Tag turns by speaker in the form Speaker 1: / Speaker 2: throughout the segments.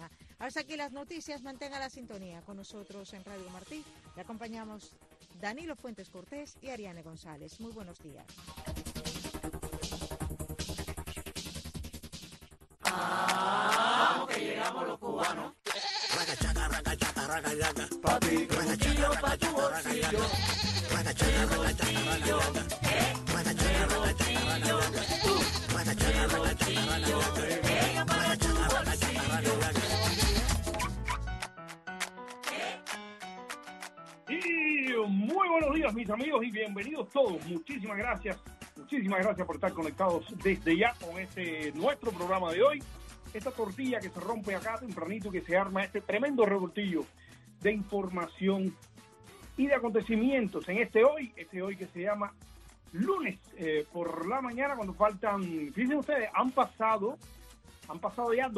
Speaker 1: mañana. Hasta aquí las noticias, mantenga la sintonía con nosotros en Radio Martí. Le acompañamos Danilo Fuentes Cortés y Ariane González. Muy buenos días.
Speaker 2: Que llegamos los cubanos. Ragachaca, ragachaca, ragachaca. Papi, bolsillo pa' tu bolsillo. Ragachaca, ragachaca, ragachaca. Ragachaca, ragachaca, ragachaca. Ragachaca, ragachaca, ragachaca.
Speaker 3: Y muy buenos días, mis amigos, y bienvenidos todos. Muchísimas gracias por estar conectados desde ya con este nuestro programa de hoy. Esta tortilla que se rompe acá tempranito, que se arma este tremendo revoltillo de información y de acontecimientos en este hoy que se llama lunes por la mañana, cuando faltan, fíjense ustedes, han pasado ya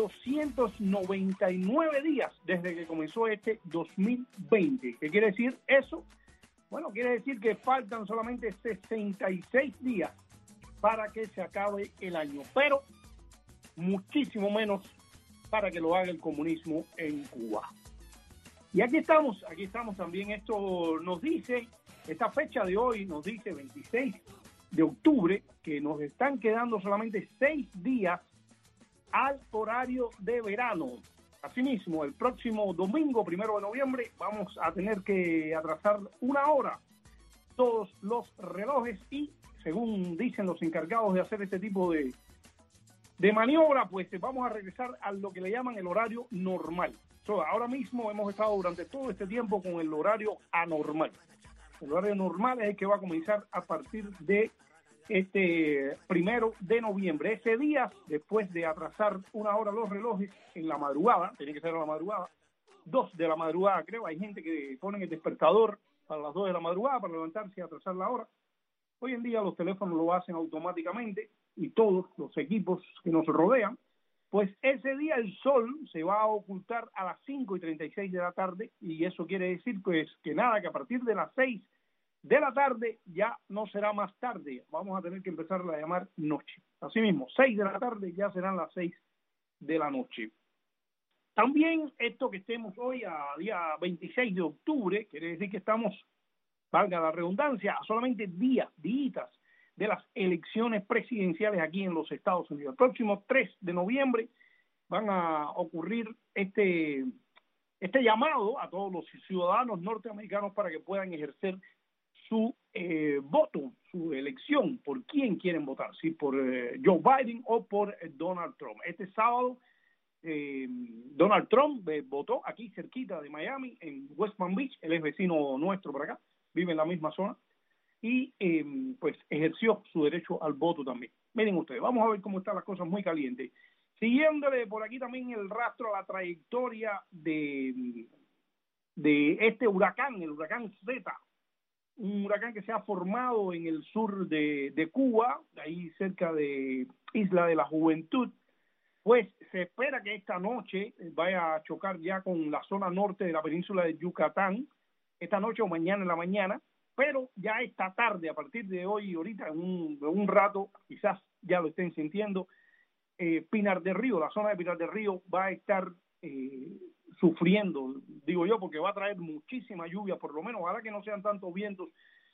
Speaker 3: 299 días desde que comenzó este 2020. ¿Qué quiere decir eso? Bueno, quiere decir que faltan solamente 66 días para que se acabe el año, pero muchísimo menos para que lo haga el comunismo en Cuba. Y aquí estamos también. Esto nos dice, esta fecha de hoy nos dice 26 de octubre, que nos están quedando solamente 6 días al horario de verano. Asimismo, el próximo domingo, 1 de noviembre, vamos a tener que atrasar 1 hora todos los relojes y, según dicen los encargados de hacer este tipo de maniobra, pues vamos a regresar a lo que le llaman el horario normal. Ahora mismo hemos estado durante todo este tiempo con el horario anormal. El horario normal es el que va a comenzar a partir de este 1 de noviembre. Ese día, después de atrasar 1 hora los relojes en la madrugada, tiene que ser a la madrugada, 2 de la madrugada creo, hay gente que pone el despertador para las 2 de la madrugada para levantarse y atrasar la hora. Hoy en día los teléfonos lo hacen automáticamente y todos los equipos que nos rodean, pues ese día el sol se va a ocultar a las 5:36 de la tarde, y eso quiere decir pues que nada, que a partir de las 6 de la tarde ya no será más tarde, vamos a tener que empezar a llamar noche. Así mismo, 6 de la tarde ya serán las 6 de la noche. También esto que estemos hoy a día 26 de octubre, quiere decir que estamos, valga la redundancia, a solamente días de las elecciones presidenciales aquí en los Estados Unidos. El próximo 3 de noviembre van a ocurrir este llamado a todos los ciudadanos norteamericanos para que puedan ejercer su voto, su elección, por quién quieren votar, si por Joe Biden o por Donald Trump. Este sábado Donald Trump votó aquí cerquita de Miami, en West Palm Beach. Él es vecino nuestro por acá, vive en la misma zona, y pues ejerció su derecho al voto también. Miren ustedes, vamos a ver cómo están las cosas, muy calientes. Siguiéndole por aquí también el rastro a la trayectoria de este huracán, el huracán Zeta, un huracán que se ha formado en el sur de Cuba, ahí cerca de Isla de la Juventud. Pues se espera que esta noche vaya a chocar ya con la zona norte de la península de Yucatán, esta noche o mañana en la mañana, pero ya esta tarde, a partir de hoy, ahorita, en un rato, quizás ya lo estén sintiendo, Pinar del Río, la zona de Pinar del Río va a estar sufriendo, digo yo, porque va a traer muchísima lluvia, por lo menos, ojalá que no sean tantos vientos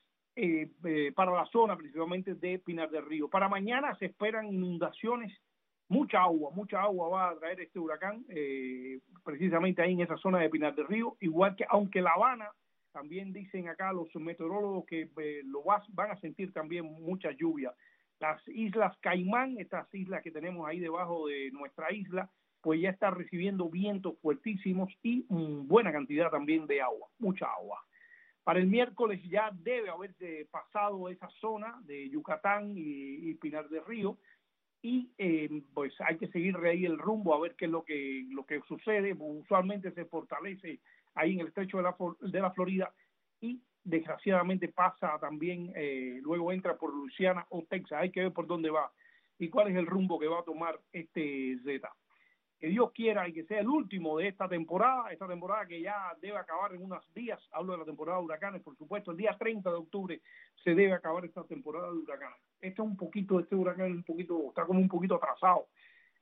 Speaker 3: para la zona, principalmente de Pinar del Río. Para mañana se esperan inundaciones, mucha agua va a traer este huracán, precisamente ahí en esa zona de Pinar del Río, igual que, aunque La Habana, también dicen acá los meteorólogos que van a sentir también mucha lluvia. Las Islas Caimán, estas islas que tenemos ahí debajo de nuestra isla, pues ya está recibiendo vientos fuertísimos y buena cantidad también de agua, mucha agua. Para el miércoles ya debe haberse pasado esa zona de Yucatán y Pinar del Río, y pues hay que seguir de ahí el rumbo a ver qué es lo que sucede. Usualmente se fortalece ahí en el estrecho de la Florida y desgraciadamente pasa también, luego entra por Luisiana o Texas. Hay que ver por dónde va y cuál es el rumbo que va a tomar este Zeta. Que Dios quiera y que sea el último de esta temporada que ya debe acabar en unos días. Hablo de la temporada de huracanes, por supuesto, el día 30 de octubre se debe acabar esta temporada de huracanes. Este huracán está como un poquito atrasado.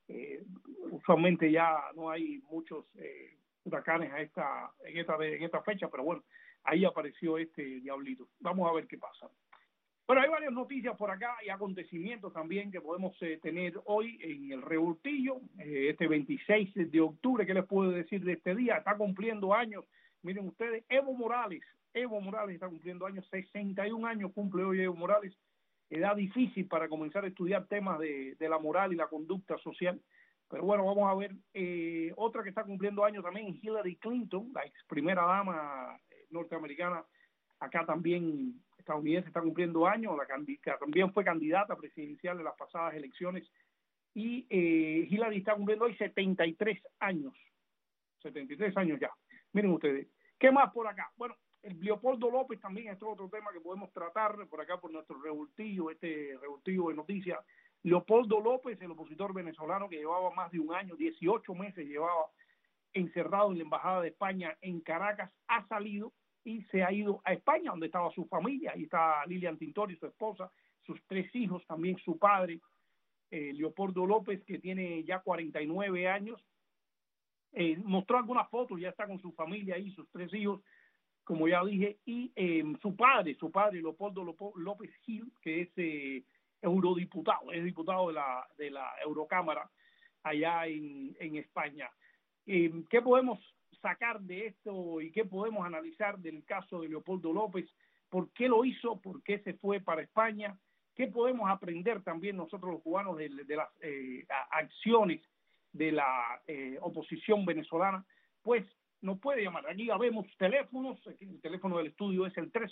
Speaker 3: Usualmente ya no hay muchos huracanes en esta fecha, pero bueno, ahí apareció este diablito. Vamos a ver qué pasa. Bueno, hay varias noticias por acá y acontecimientos también que podemos tener hoy en el Revoltillo, este 26 de octubre. ¿Qué les puedo decir de este día? Está cumpliendo años, miren ustedes, Evo Morales está cumpliendo años, 61 años cumple hoy Evo Morales, edad difícil para comenzar a estudiar temas de la moral y la conducta social. Pero bueno, vamos a ver, otra que está cumpliendo años también, Hillary Clinton, la ex primera dama norteamericana, acá también estadounidense, está cumpliendo años, también fue candidata presidencial en las pasadas elecciones, y Hillary está cumpliendo hoy 73 años ya. Miren ustedes, ¿qué más por acá? Bueno, el Leopoldo López también es otro tema que podemos tratar por acá por nuestro revoltillo, este revoltillo de noticias. Leopoldo López, el opositor venezolano que llevaba más de un año, 18 meses llevaba encerrado en la Embajada de España en Caracas, ha salido y se ha ido a España, donde estaba su familia. Ahí está Lilian Tintori, su esposa, sus 3 hijos, también su padre, Leopoldo López, que tiene ya 49 años. Mostró algunas fotos, ya está con su familia ahí, sus 3 hijos, como ya dije, y su padre, Leopoldo López Gil, que es eurodiputado, es diputado de la Eurocámara allá en España. ¿Qué podemos sacar de esto y qué podemos analizar del caso de Leopoldo López? ¿Por qué lo hizo? ¿Por qué se fue para España? ¿Qué podemos aprender también nosotros los cubanos de las acciones de la oposición venezolana? Pues nos puede llamar. Aquí ya vemos teléfonos. Aquí el teléfono del estudio es el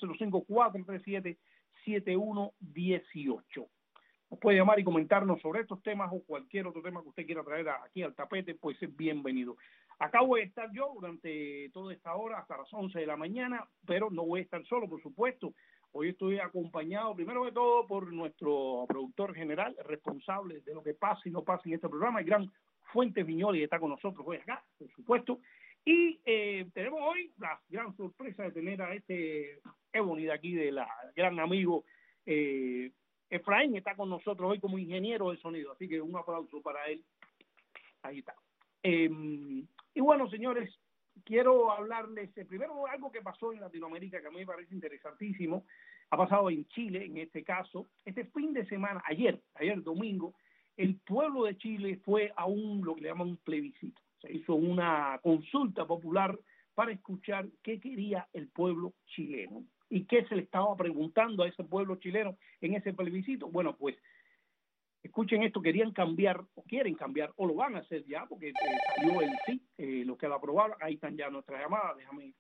Speaker 3: 305-437-7118. Nos puede llamar y comentarnos sobre estos temas o cualquier otro tema que usted quiera traer aquí al tapete, pues es bienvenido. Acá voy a estar yo durante toda esta hora hasta las 11 de la mañana, pero no voy a estar solo, por supuesto. Hoy estoy acompañado, primero de todo, por nuestro productor general, responsable de lo que pasa y no pasa en este programa, el gran Fuentes Viñoli, que está con nosotros hoy acá, por supuesto. Y tenemos hoy la gran sorpresa de tener a este Ebony de aquí, de la gran amigo Efraín, está con nosotros hoy como ingeniero de sonido, así que un aplauso para él. Ahí está. Y bueno, señores, quiero hablarles primero algo que pasó en Latinoamérica que a mí me parece interesantísimo. Ha pasado en Chile, en este caso. Este fin de semana, ayer domingo, el pueblo de Chile fue a lo que le llaman un plebiscito. Se hizo una consulta popular para escuchar qué quería el pueblo chileno y qué se le estaba preguntando a ese pueblo chileno en ese plebiscito. Bueno, pues escuchen esto, quieren cambiar, o lo van a hacer ya, porque salió el sí, los que lo aprobaron. Ahí están ya nuestras llamadas. Déjame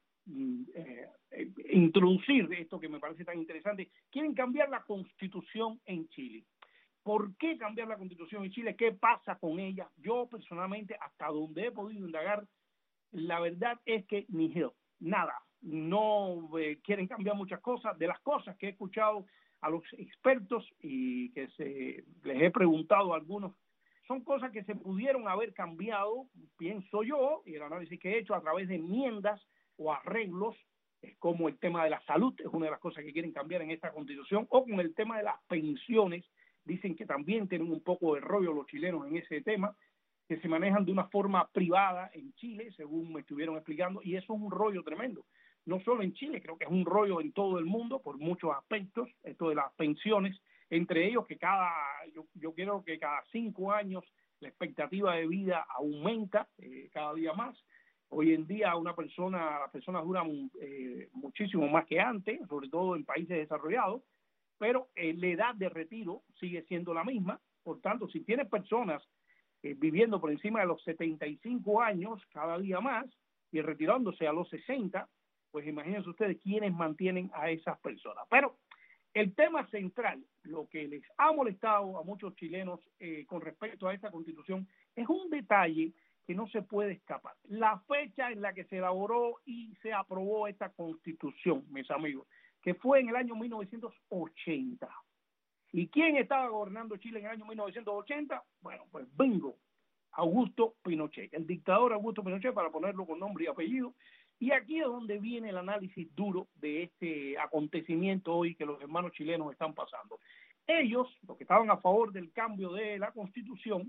Speaker 3: introducir esto que me parece tan interesante. Quieren cambiar la Constitución en Chile. ¿Por qué cambiar la Constitución en Chile? ¿Qué pasa con ella? Yo personalmente, hasta donde he podido indagar, la verdad es que nada. No quieren cambiar muchas cosas. De las cosas que he escuchado a los expertos y que les he preguntado a algunos, son cosas que se pudieron haber cambiado, pienso yo, y el análisis que he hecho a través de enmiendas o arreglos, como el tema de la salud, es una de las cosas que quieren cambiar en esta Constitución, o con el tema de las pensiones. Dicen que también tienen un poco de rollo los chilenos en ese tema, que se manejan de una forma privada en Chile, según me estuvieron explicando, y eso es un rollo tremendo. No solo en Chile, creo que es un rollo en todo el mundo por muchos aspectos, esto de las pensiones, entre ellos que yo creo que cada 5 años la expectativa de vida aumenta cada día más. Hoy en día las personas duran muchísimo más que antes, sobre todo en países desarrollados, pero la edad de retiro sigue siendo la misma. Por tanto, si tienes personas viviendo por encima de los 75 años cada día más y retirándose a los 60, pues imagínense ustedes quiénes mantienen a esas personas. Pero el tema central, lo que les ha molestado a muchos chilenos con respecto a esta Constitución, es un detalle que no se puede escapar. La fecha en la que se elaboró y se aprobó esta Constitución, mis amigos, que fue en el año 1980. ¿Y quién estaba gobernando Chile en el año 1980? Bueno, pues bingo, Augusto Pinochet, el dictador Augusto Pinochet, para ponerlo con nombre y apellido. Y aquí es donde viene el análisis duro de este acontecimiento hoy que los hermanos chilenos están pasando. Ellos, los que estaban a favor del cambio de la Constitución,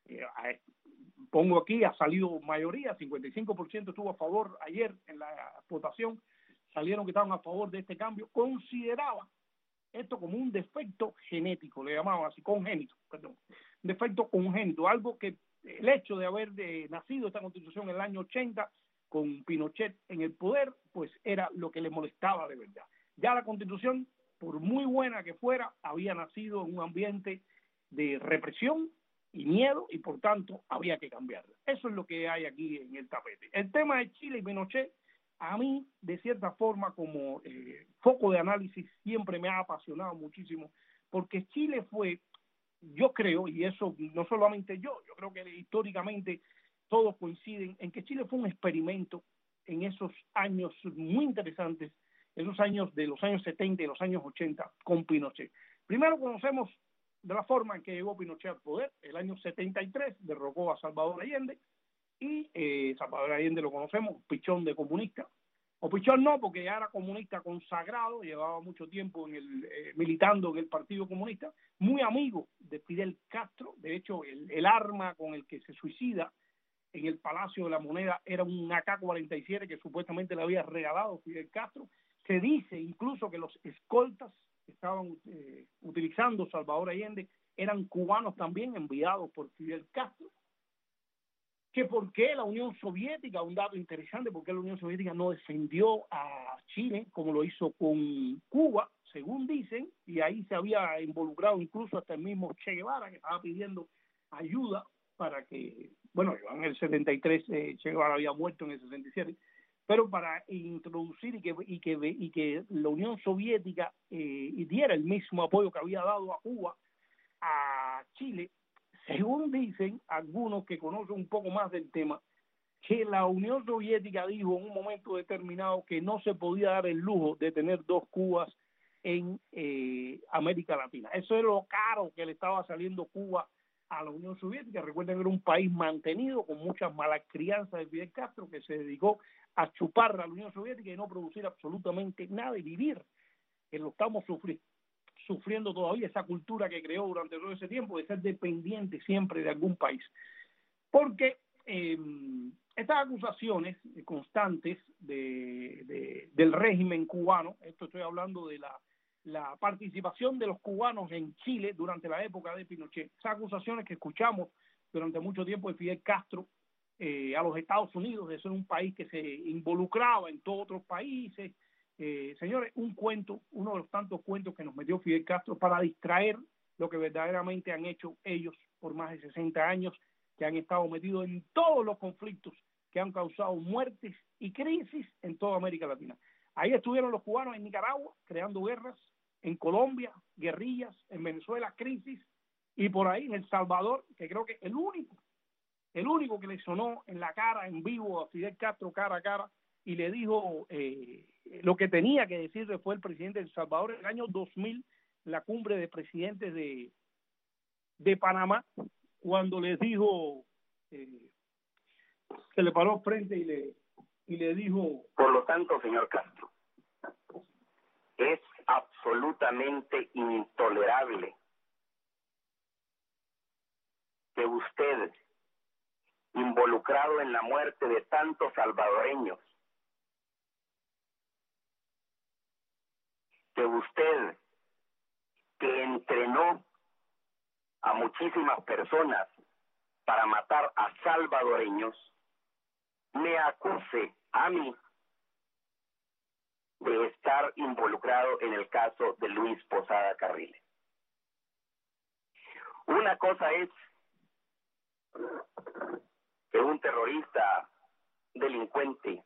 Speaker 3: Pongo aquí, ha salido mayoría, 55% estuvo a favor ayer en la votación, salieron que estaban a favor de este cambio, consideraba esto como un defecto genético, le llamaban así, congénito, perdón, defecto congénito, algo que el hecho de haber nacido esta constitución en el año 80 con Pinochet en el poder, pues era lo que le molestaba de verdad. Ya la constitución, por muy buena que fuera, había nacido en un ambiente de represión y miedo y por tanto había que cambiarla. Eso es lo que hay aquí en el tapete. El tema de Chile y Pinochet, a mí, de cierta forma, como foco de análisis, siempre me ha apasionado muchísimo, porque Chile fue, yo creo, y eso no solamente yo creo que históricamente todos coinciden en que Chile fue un experimento en esos años muy interesantes, esos años de los años 70 y los años 80 con Pinochet. Primero conocemos de la forma en que llegó Pinochet al poder. El año 73 derrocó a Salvador Allende y Salvador Allende lo conocemos, pichón de comunista, o pichón no, porque ya era comunista consagrado, llevaba mucho tiempo militando en el Partido Comunista, muy amigo de Fidel Castro. De hecho, el arma con el que se suicida en el Palacio de la Moneda era un AK-47 que supuestamente le había regalado Fidel Castro. Se dice incluso que los escoltas que estaban utilizando Salvador Allende eran cubanos también, enviados por Fidel Castro. Que por qué la Unión Soviética, un dato interesante, por qué la Unión Soviética no defendió a Chile como lo hizo con Cuba, según dicen, y ahí se había involucrado incluso hasta el mismo Che Guevara, que estaba pidiendo ayuda para que, bueno, en el 73 Che Guevara había muerto en el 67, pero para introducir y que la Unión Soviética diera el mismo apoyo que había dado a Cuba a Chile, según dicen algunos que conocen un poco más del tema, que la Unión Soviética dijo en un momento determinado que no se podía dar el lujo de tener dos Cubas en América Latina. Eso es lo caro que le estaba saliendo Cuba a la Unión Soviética. Recuerden que era un país mantenido con muchas malas crianzas de Fidel Castro, que se dedicó a chupar a la Unión Soviética y no producir absolutamente nada y vivir, que lo estamos sufriendo todavía, esa cultura que creó durante todo ese tiempo de ser dependiente siempre de algún país. Porque estas acusaciones constantes del régimen cubano, esto estoy hablando de la participación de los cubanos en Chile durante la época de Pinochet, esas acusaciones que escuchamos durante mucho tiempo de Fidel Castro a los Estados Unidos, de ser un país que se involucraba en todos otros países. Señores, un cuento, uno de los tantos cuentos que nos metió Fidel Castro para distraer lo que verdaderamente han hecho ellos por más de 60 años, que han estado metidos en todos los conflictos que han causado muertes y crisis en toda América Latina. Ahí estuvieron los cubanos en Nicaragua, creando guerras, en Colombia, guerrillas, en Venezuela, crisis, y por ahí en El Salvador, que creo que el único que le sonó en la cara, en vivo, a Fidel Castro cara a cara, y le dijo lo que tenía que decirle fue el presidente de El Salvador en el año 2000, la cumbre de presidentes de Panamá, cuando les dijo, se le paró frente y le dijo...
Speaker 4: Por lo tanto, señor Castro, es absolutamente intolerable que usted, involucrado en la muerte de tantos salvadoreños, que usted, que entrenó a muchísimas personas para matar a salvadoreños, me acuse a mí de estar involucrado en el caso de Luis Posada Carriles. Una cosa es que un terrorista delincuente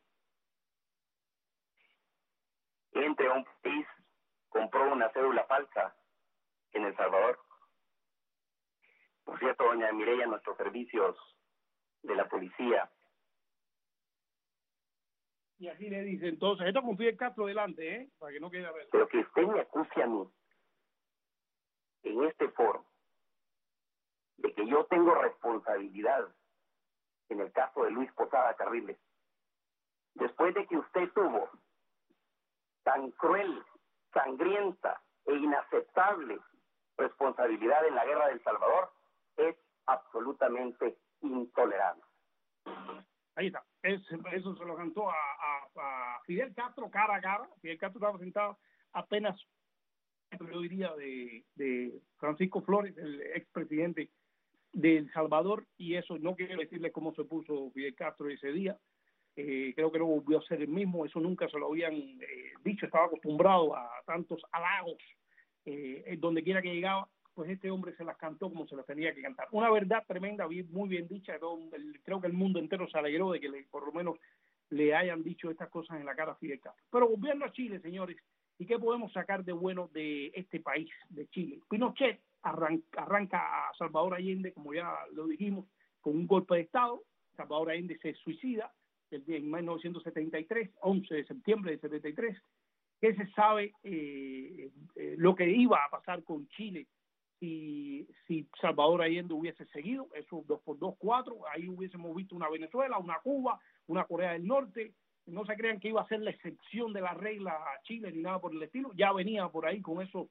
Speaker 4: entre a un país, compró una cédula falsa en El Salvador. Por cierto, doña Mireya, nuestros servicios de la policía.
Speaker 3: Y así le dice, entonces, esto con Fidel Castro delante, para que no quede a ver.
Speaker 4: Pero que usted me acuse a mí, en este foro, de que yo tengo responsabilidad en el caso de Luis Posada Carriles, después de que usted tuvo tan cruel, sangrienta e inaceptable responsabilidad en la guerra de El Salvador, es absolutamente intolerables.
Speaker 3: Ahí está. Eso se lo cantó a Fidel Castro cara a cara. Fidel Castro estaba sentado apenas, yo diría, de Francisco Flores, el expresidente de El Salvador, y eso no quiero decirles cómo se puso Fidel Castro ese día. Creo que no volvió a ser el mismo, eso nunca se lo habían dicho, estaba acostumbrado a tantos halagos donde quiera que llegaba, pues este hombre se las cantó como se las tenía que cantar. Una verdad tremenda, muy bien dicha, creo que el mundo entero se alegró de que por lo menos le hayan dicho estas cosas en la cara a Fidel Castro. Pero volviendo a Chile, señores, ¿y qué podemos sacar de bueno de este país, de Chile? Pinochet arranca a Salvador Allende, como ya lo dijimos, con un golpe de Estado. Salvador Allende se suicida en 1973, 11 de septiembre de 73. ¿Qué se sabe lo que iba a pasar con Chile si Salvador Allende hubiese seguido? Eso 2x2, 4, ahí hubiésemos visto una Venezuela, una Cuba, una Corea del Norte. No se crean que iba a ser la excepción de la regla a Chile ni nada por el estilo. Ya venía por ahí con esos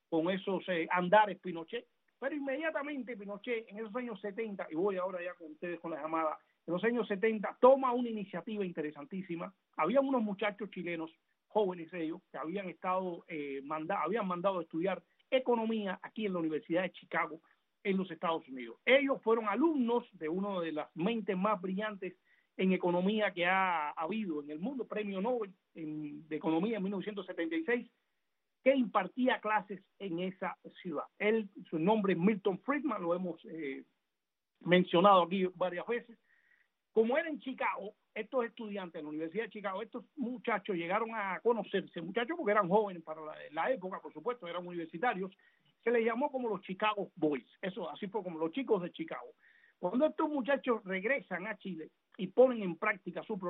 Speaker 3: andares Pinochet. Pero inmediatamente Pinochet, en esos años 70, y voy ahora ya con ustedes con la llamada, en los años 70 toma una iniciativa interesantísima. Había unos muchachos chilenos, jóvenes ellos, que habían estado habían mandado a estudiar economía aquí en la Universidad de Chicago, en los Estados Unidos. Ellos fueron alumnos de una de las mentes más brillantes en economía que ha habido en el mundo, premio Nobel de Economía en 1976, que impartía clases en esa ciudad. Su nombre es Milton Friedman, lo hemos mencionado aquí varias veces. Como era en Chicago, estos estudiantes en la Universidad de Chicago, estos muchachos llegaron a conocerse, muchachos porque eran jóvenes para la época, por supuesto, eran universitarios, se les llamó como los Chicago Boys, eso así fue como los chicos de Chicago. Cuando estos muchachos regresan a Chile y ponen en práctica su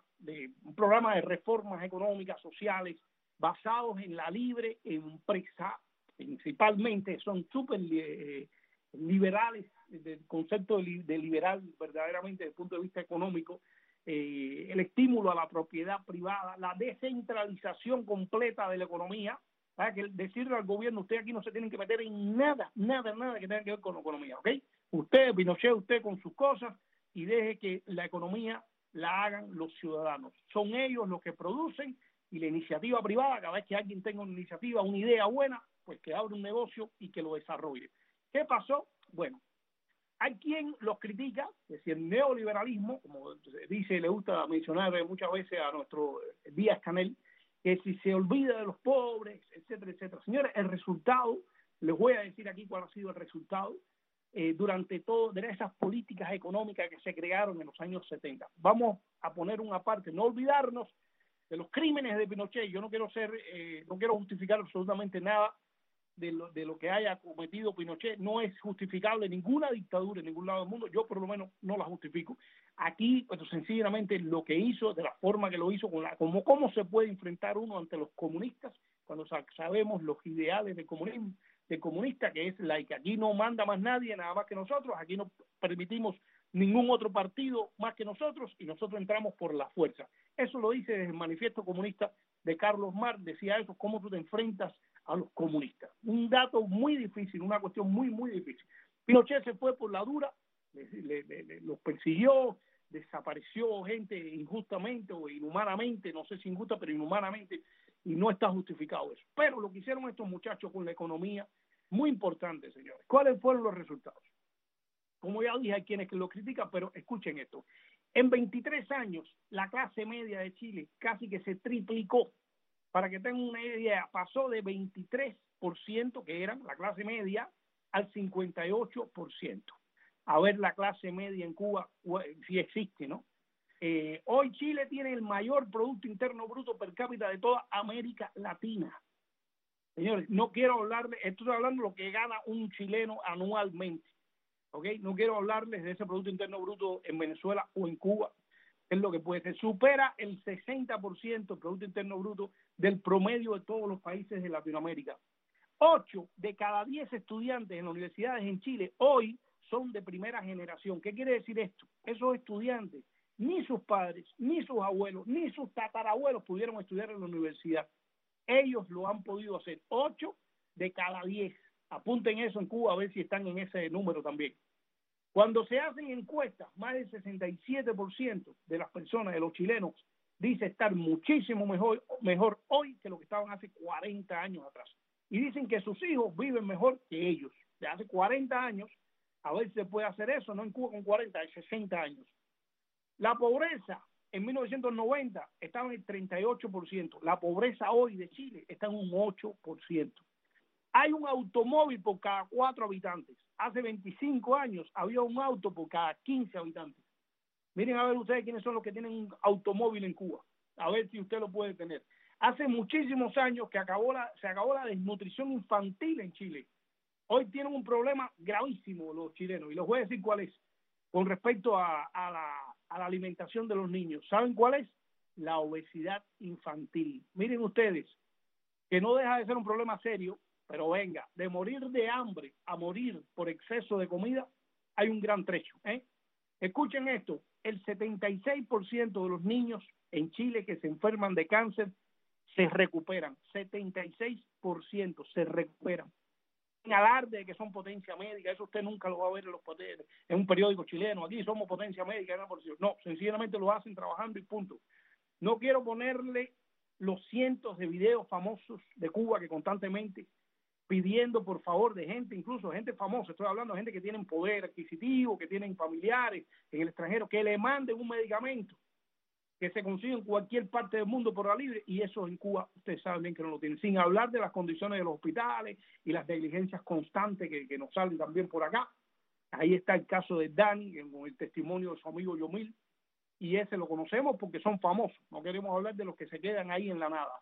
Speaker 3: un programa de reformas económicas, sociales, basados en la libre empresa, principalmente son súper liberales, del concepto de liberal verdaderamente desde el punto de vista económico, el estímulo a la propiedad privada, la descentralización completa de la economía, para que decirle al gobierno, usted aquí no se tienen que meter en nada que tenga que ver con la economía, ¿ok? Usted, Pinochet, usted con sus cosas y deje que la economía la hagan los ciudadanos. Son ellos los que producen y la iniciativa privada, cada vez que alguien tenga una iniciativa, una idea buena, pues que abra un negocio y que lo desarrolle. ¿Qué pasó? Bueno, hay quien los critica, es decir, el neoliberalismo, como dice, le gusta mencionar muchas veces a nuestro Díaz Canel, que si se olvida de los pobres, etcétera, etcétera. Señores, el resultado, les voy a decir aquí cuál ha sido el resultado durante de esas políticas económicas que se crearon en los años 70. Vamos a poner una parte, no olvidarnos de los crímenes de Pinochet. Yo no quiero justificar absolutamente nada de lo que haya cometido Pinochet. No es justificable ninguna dictadura en ningún lado del mundo. Yo por lo menos no la justifico. Aquí, pues sencillamente lo que hizo, de la forma que lo hizo, cómo se puede enfrentar uno ante los comunistas, cuando sabemos los ideales del comunismo, del comunista, que es que aquí no manda más nadie, nada más que nosotros, aquí no permitimos ningún otro partido más que nosotros, y nosotros entramos por la fuerza. Eso lo dice desde el manifiesto comunista de Carlos Marx, decía eso, cómo tú te enfrentas a los comunistas. Un dato muy difícil, una cuestión muy, muy difícil. Pinochet se fue por la dura, los persiguió, desapareció gente injustamente o inhumanamente, no sé si injusta, pero inhumanamente, y no está justificado eso. Pero lo que hicieron estos muchachos con la economía, muy importante, señores. ¿Cuáles fueron los resultados? Como ya dije, hay quienes que lo critican, pero escuchen esto. En 23 años, la clase media de Chile casi que se triplicó. Para que tengan una idea, pasó de 23%, que eran la clase media, al 58%. A ver la clase media en Cuba, si existe, ¿no? Hoy Chile tiene el mayor Producto Interno Bruto per cápita de toda América Latina. Señores, no quiero hablarles, estoy hablando de lo que gana un chileno anualmente, ¿ok? No quiero hablarles de ese Producto Interno Bruto en Venezuela o en Cuba, es lo que puede ser. Supera el 60% del Producto Interno Bruto del promedio de todos los países de Latinoamérica. 8 de cada 10 estudiantes en las universidades en Chile hoy son de primera generación. ¿Qué quiere decir esto? Esos estudiantes, ni sus padres, ni sus abuelos, ni sus tatarabuelos pudieron estudiar en la universidad. Ellos lo han podido hacer. 8 de cada 10. Apunten eso en Cuba a ver si están en ese número también. Cuando se hacen encuestas, más del 67% de las personas, de los chilenos, dice estar muchísimo mejor hoy que lo que estaban hace 40 años atrás. Y dicen que sus hijos viven mejor que ellos. De hace 40 años, a ver si se puede hacer eso, no en Cuba con 40, de 60 años. La pobreza en 1990 estaba en el 38%. La pobreza hoy de Chile está en un 8%. Hay un automóvil por cada 4 habitantes. Hace 25 años había un auto por cada 15 habitantes. Miren a ver ustedes quiénes son los que tienen un automóvil en Cuba. A ver si usted lo puede tener. Hace muchísimos años que se acabó la desnutrición infantil en Chile. Hoy tienen un problema gravísimo los chilenos. Y les voy a decir cuál es. Con respecto a la alimentación de los niños. ¿Saben cuál es? La obesidad infantil. Miren ustedes, que no deja de ser un problema serio, pero venga, de morir de hambre a morir por exceso de comida, hay un gran trecho. Escuchen esto, el 76% de los niños en Chile que se enferman de cáncer se recuperan. 76% se recuperan. En alarde de que son potencia médica, eso usted nunca lo va a ver en un periódico chileno. Aquí somos potencia médica, no, sencillamente lo hacen trabajando y punto. No quiero ponerle los cientos de videos famosos de Cuba que constantemente pidiendo por favor de gente, incluso gente famosa, estoy hablando de gente que tienen poder adquisitivo, que tienen familiares en el extranjero, que le manden un medicamento que se consigue en cualquier parte del mundo por la libre, y eso en Cuba ustedes saben bien que no lo tienen, sin hablar de las condiciones de los hospitales y las negligencias constantes que nos salen también por acá. Ahí está el caso de Dani, con el testimonio de su amigo Yomil, y ese lo conocemos porque son famosos, no queremos hablar de los que se quedan ahí en la nada.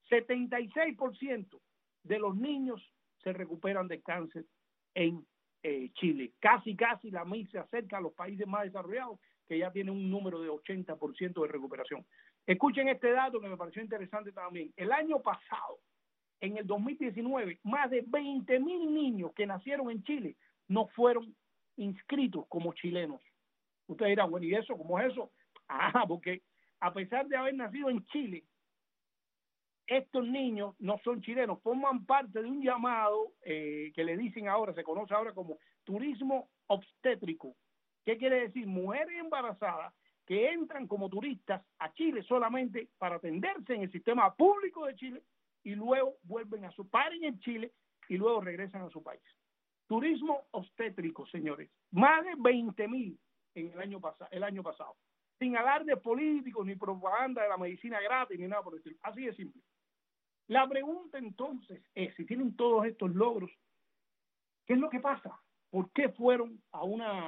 Speaker 3: 76% de los niños se recuperan de cáncer en Chile. Casi la MIR se acerca a los países más desarrollados, que ya tienen un número de 80% de recuperación. Escuchen este dato que me pareció interesante también. El año pasado, en el 2019, más de 20,000 niños que nacieron en Chile no fueron inscritos como chilenos. Ustedes dirán, bueno, ¿y eso? ¿Cómo es eso? Porque a pesar de haber nacido en Chile, estos niños no son chilenos, forman parte de un llamado que le dicen ahora, se conoce ahora como turismo obstétrico. ¿Qué quiere decir? Mujeres embarazadas que entran como turistas a Chile solamente para atenderse en el sistema público de Chile y luego vuelven a su país en Chile y luego regresan a su país. Turismo obstétrico, señores. Más de 20,000 en el año pasado. Sin alarde políticos ni propaganda de la medicina gratis ni nada por el estilo. Así de simple. La pregunta entonces es, si tienen todos estos logros, ¿qué es lo que pasa? ¿Por qué fueron a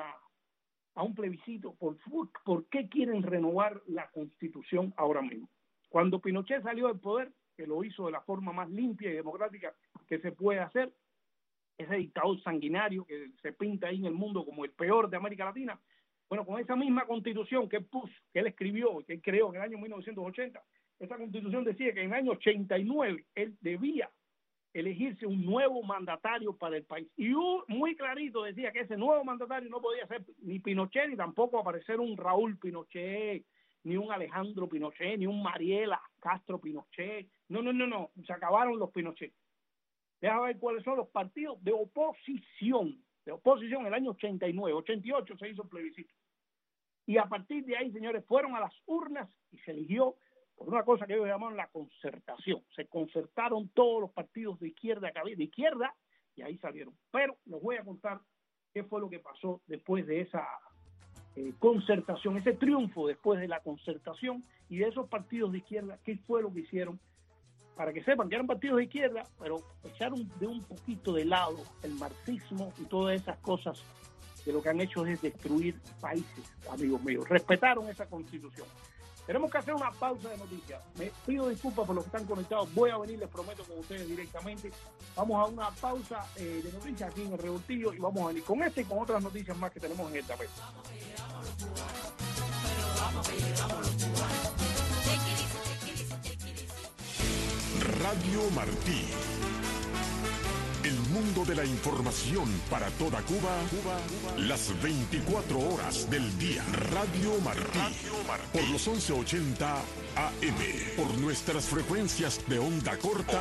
Speaker 3: un plebiscito? ¿Por qué quieren renovar la Constitución ahora mismo? Cuando Pinochet salió del poder, que lo hizo de la forma más limpia y democrática que se puede hacer, ese dictador sanguinario que se pinta ahí en el mundo como el peor de América Latina, bueno, con esa misma Constitución que él puso, que él escribió, que él creó en el año 1980, esa Constitución decía que en el año 89 él debía elegirse un nuevo mandatario para el país. Y muy clarito decía que ese nuevo mandatario no podía ser ni Pinochet, ni tampoco aparecer un Raúl Pinochet, ni un Alejandro Pinochet, ni un Mariela Castro Pinochet. No. Se acabaron los Pinochet. Déjame ver cuáles son los partidos de oposición. En el año 89, 88 se hizo el plebiscito. Y a partir de ahí, señores, fueron a las urnas y se eligió por una cosa que ellos llamaron la concertación. Se concertaron todos los partidos de izquierda, y ahí salieron. Pero les voy a contar qué fue lo que pasó después de esa concertación, ese triunfo después de la concertación, y de esos partidos de izquierda, qué fue lo que hicieron, para que sepan que eran partidos de izquierda, pero echaron de un poquito de lado el marxismo y todas esas cosas, que lo que han hecho es destruir países, amigos míos. Respetaron esa Constitución. Tenemos que hacer una pausa de noticias. Me pido disculpas por los que están conectados. Voy a venir, les prometo, con ustedes directamente. Vamos a una pausa de noticias aquí en el Revoltillo y vamos a venir con este y con otras noticias más que tenemos en el tapete.
Speaker 5: Radio Martí. El mundo de la información para toda Cuba, las 24 horas del día. Radio Martí, por los 1180 AM, por nuestras frecuencias de onda corta,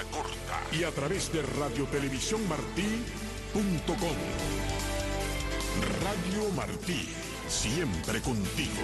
Speaker 5: y a través de radiotelevisiónmartí.com. Radio Martí, siempre contigo.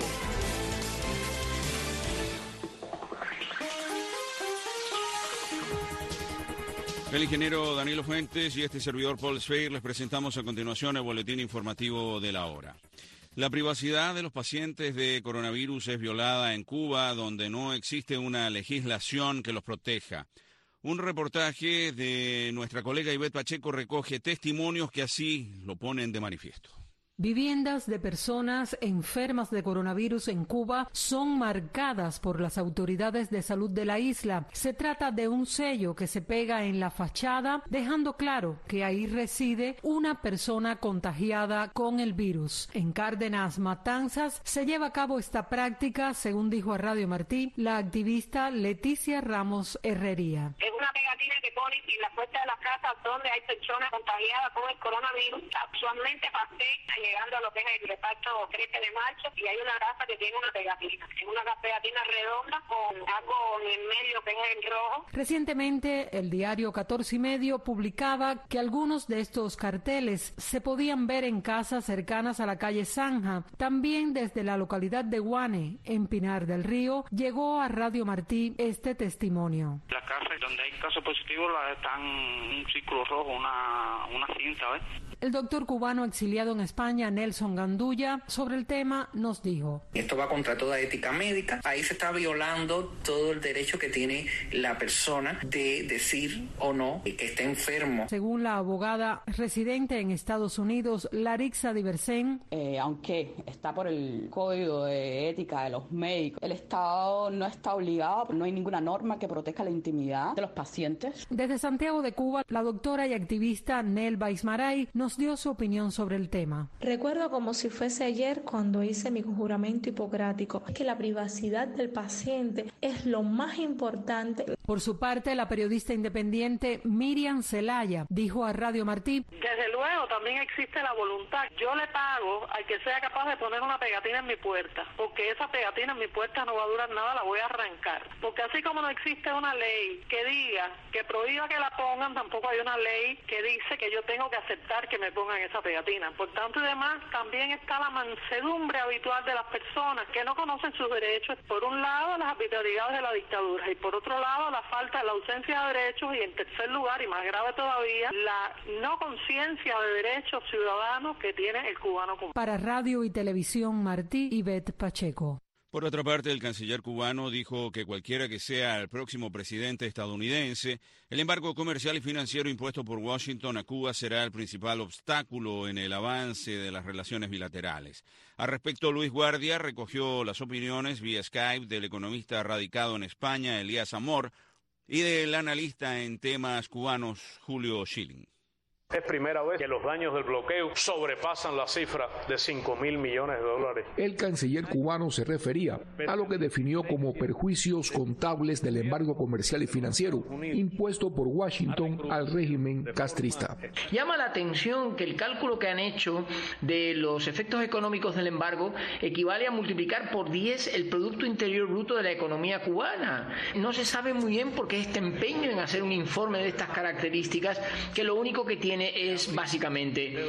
Speaker 6: El ingeniero Danilo Fuentes y este servidor Paul Sfeir les presentamos a continuación el boletín informativo de la hora. La privacidad de los pacientes de coronavirus es violada en Cuba, donde no existe una legislación que los proteja. Un reportaje de nuestra colega Ivette Pacheco recoge testimonios que así lo ponen de manifiesto.
Speaker 7: Viviendas de personas enfermas de coronavirus en Cuba son marcadas por las autoridades de salud de la isla. Se trata de un sello que se pega en la fachada, dejando claro que ahí reside una persona contagiada con el virus. En Cárdenas, Matanzas, se lleva a cabo esta práctica, según dijo a Radio Martí la activista Leticia Ramos Herrería.
Speaker 8: Es una pegatina que pone en la puerta de las casas donde hay personas contagiadas con el coronavirus. Actualmente pasé llegando a lo que es el reparto 13 de marzo y hay una casa que tiene una pegatina. Es una pegatina redonda con algo en el medio que es el rojo.
Speaker 7: Recientemente, el diario 14 y Medio publicaba que algunos de estos carteles se podían ver en casas cercanas a la calle Zanja. También desde la localidad de Guane, en Pinar del Río, llegó a Radio Martí este testimonio.
Speaker 9: Las casas donde hay casos positivos están un círculo rojo, una cinta, ¿ves?
Speaker 7: El doctor cubano exiliado en España, Nelson Gandulla, sobre el tema nos dijo:
Speaker 10: esto va contra toda ética médica. Ahí se está violando todo el derecho que tiene la persona de decir o no que está enfermo.
Speaker 7: Según la abogada residente en Estados Unidos, Larixa Diversen,
Speaker 11: aunque está por el código de ética de los médicos, el Estado no está obligado, no hay ninguna norma que proteja la intimidad de los pacientes.
Speaker 7: Desde Santiago de Cuba, la doctora y activista Nelva Ismaray nos dio su opinión sobre el tema.
Speaker 12: Recuerdo como si fuese ayer cuando hice mi juramento hipocrático, que la privacidad del paciente es lo más importante.
Speaker 7: Por su parte, la periodista independiente Miriam Zelaya dijo a Radio Martí:
Speaker 8: desde luego también existe la voluntad. Yo le pago al que sea capaz de poner una pegatina en mi puerta, porque esa pegatina en mi puerta no va a durar nada, la voy a arrancar. Porque así como no existe una ley que diga, que prohíba que la pongan, tampoco hay una ley que dice que yo tengo que aceptar que me pongan esa pegatina. Por tanto y demás, también está la mansedumbre habitual de las personas que no conocen sus derechos. Por un lado, las arbitrariedades de la dictadura y por otro lado, la ausencia de derechos y en tercer lugar, y más grave todavía, la no conciencia de derechos ciudadanos que tiene el cubano común.
Speaker 7: Para Radio y Televisión Martí, Ivette Pacheco.
Speaker 6: Por otra parte, el canciller cubano dijo que cualquiera que sea el próximo presidente estadounidense, el embargo comercial y financiero impuesto por Washington a Cuba será el principal obstáculo en el avance de las relaciones bilaterales. Al respecto, Luis Guardia recogió las opiniones vía Skype del economista radicado en España, Elías Amor, y del analista en temas cubanos, Julio Schilling.
Speaker 13: Es primera vez que los daños del bloqueo sobrepasan la cifra de $5.000 millones.
Speaker 14: El canciller cubano se refería a lo que definió como perjuicios contables del embargo comercial y financiero impuesto por Washington al régimen castrista.
Speaker 15: Llama la atención que el cálculo que han hecho de los efectos económicos del embargo equivale a multiplicar por 10 el Producto Interior Bruto de la economía cubana. No se sabe muy bien por qué este empeño en hacer un informe de estas características, que lo único que tiene es básicamente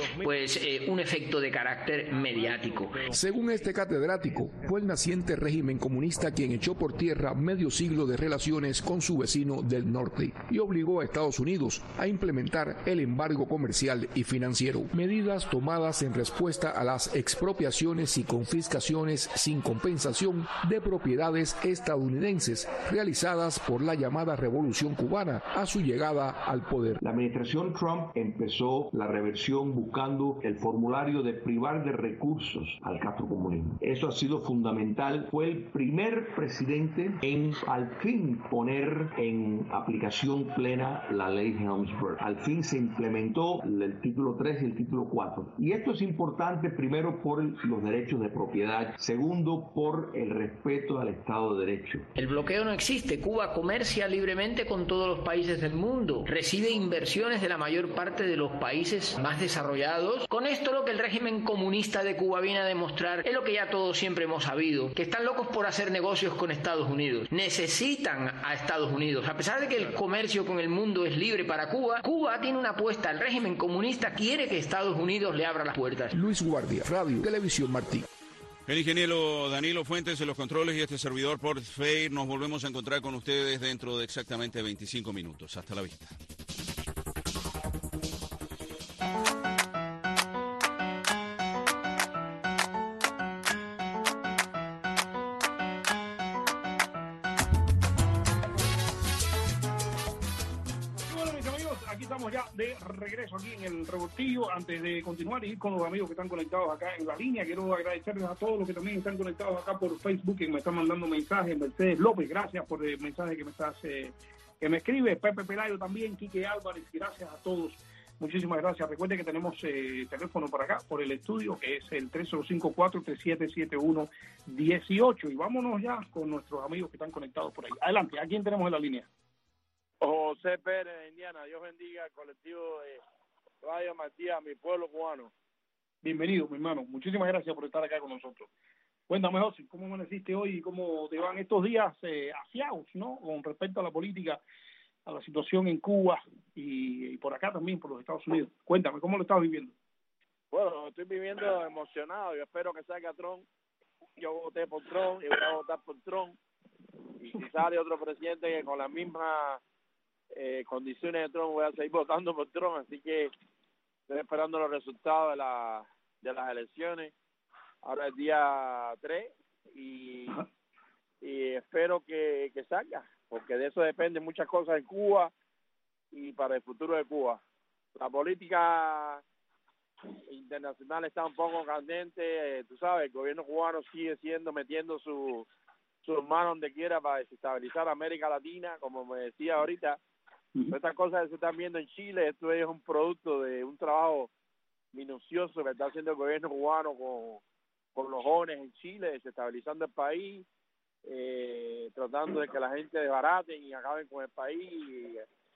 Speaker 15: un efecto de carácter mediático.
Speaker 14: Según este catedrático, fue el naciente régimen comunista quien echó por tierra medio siglo de relaciones con su vecino del norte y obligó a Estados Unidos a implementar el embargo comercial y financiero, medidas tomadas en respuesta a las expropiaciones y confiscaciones sin compensación de propiedades estadounidenses realizadas por la llamada Revolución Cubana a su llegada al poder.
Speaker 16: La administración Trump empezó la reversión buscando el formulario de privar de recursos al castrocomunismo. Eso ha sido fundamental. Fue el primer presidente en al fin poner en aplicación plena la ley Helms-Burke. Al fin se implementó el título 3 y el título 4. Y esto es importante primero por los derechos de propiedad, segundo por el respeto al Estado de Derecho.
Speaker 15: El bloqueo no existe. Cuba comercia libremente con todos los países del mundo. Recibe inversiones de la mayor parte de los países más desarrollados. Con esto lo que el régimen comunista de Cuba viene a demostrar es lo que ya todos siempre hemos sabido, que están locos por hacer negocios con Estados Unidos. Necesitan a Estados Unidos. A pesar de que el comercio con el mundo es libre para Cuba, Cuba tiene una apuesta. El régimen comunista quiere que Estados Unidos le abra las puertas.
Speaker 14: Luis Guardia, Radio Televisión Martí.
Speaker 6: El ingeniero Danilo Fuentes en los controles y este servidor por Facebook. Nos volvemos a encontrar con ustedes dentro de exactamente 25 minutos. Hasta la vista.
Speaker 3: De regreso aquí en el Revoltillo. Antes de continuar y ir con los amigos que están conectados acá en la línea, quiero agradecerles a todos los que también están conectados acá por Facebook, que me están mandando mensajes. Mercedes López, gracias por el mensaje que me escribe. Pepe Pelayo también, Quique Álvarez, gracias a todos. Muchísimas gracias. Recuerden que tenemos teléfono por acá, por el estudio, que es el 305-437-7118. Y vámonos ya con nuestros amigos que están conectados por ahí. Adelante, ¿a quién tenemos en la línea?
Speaker 17: José Pérez de Indiana. Dios bendiga al colectivo de Radio Martí, a mi pueblo cubano.
Speaker 3: Bienvenido, mi hermano. Muchísimas gracias por estar acá con nosotros. Cuéntame, José, ¿cómo amaneciste hoy y cómo te van estos días afiados, ¿no? Con respecto a la política, a la situación en Cuba y por acá también, por los Estados Unidos. Cuéntame, ¿cómo lo estás viviendo?
Speaker 17: Bueno, estoy viviendo emocionado. Yo espero que salga Trump. Yo voté por Trump y voy a votar por Trump. Y si sale otro presidente que con la misma condiciones de Trump, voy a seguir votando por Trump, así que estoy esperando los resultados de las elecciones ahora el día 3 y espero que salga, porque de eso dependen muchas cosas en Cuba y para el futuro de Cuba. La política internacional está un poco candente, tú sabes, el gobierno cubano sigue metiendo sus manos donde quiera para desestabilizar América Latina, como me decía ahorita. Estas cosas que se están viendo en Chile, esto es un producto de un trabajo minucioso que está haciendo el gobierno cubano con los jóvenes en Chile, desestabilizando el país, tratando de que la gente desbarate y acaben con el país